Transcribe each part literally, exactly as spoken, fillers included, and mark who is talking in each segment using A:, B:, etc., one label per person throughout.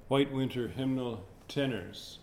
A: White Winter Hymnal Tenors.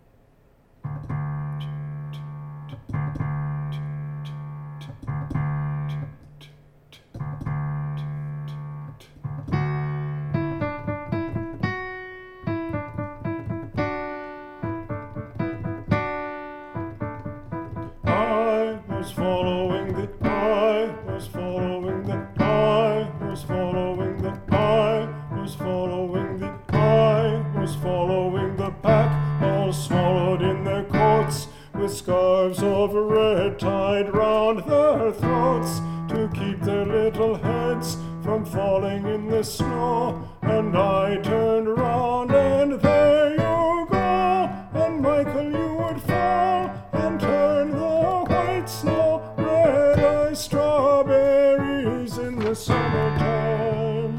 A: I was following the, I was following the, I was following the, I was following the, I was following the pack, all swallowed in their coats, with scarves of red tied round their throats, to keep their little heads from falling in the snow. And I turned round, and there you go, and Michael, you would fall and turn the white snow red as strawberries in the summertime.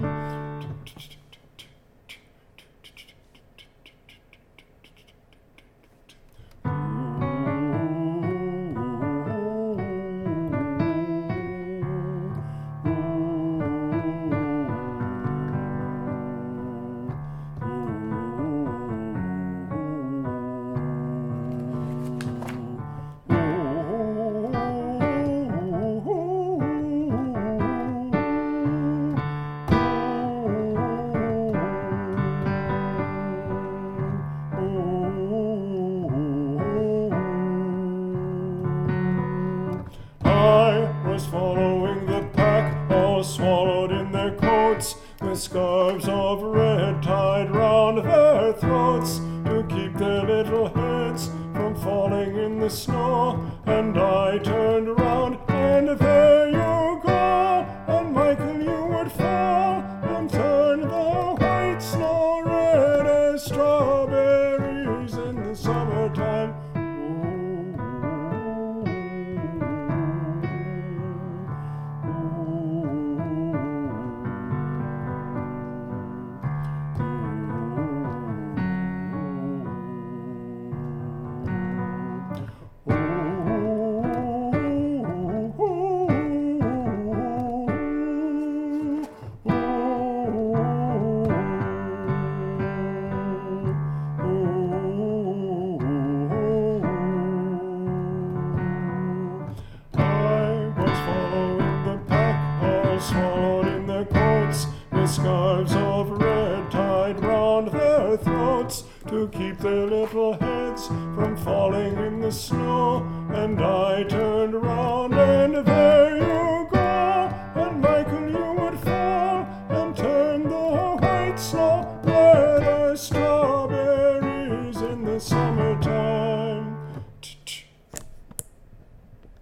A: Was following the pack, all swallowed in their coats, with scarves of red tied round their throats, to keep their little heads from falling in the snow. And I turned round, and there you go, and Michael, you would fall and turn the white snow red as strawberries in the summertime. Swallowed in their coats, with scarves of red tied round their throats, to keep their little heads from falling in the snow. And I turned round, and there you go, and Michael, you would fall and turn the white snow red as strawberries in the summertime.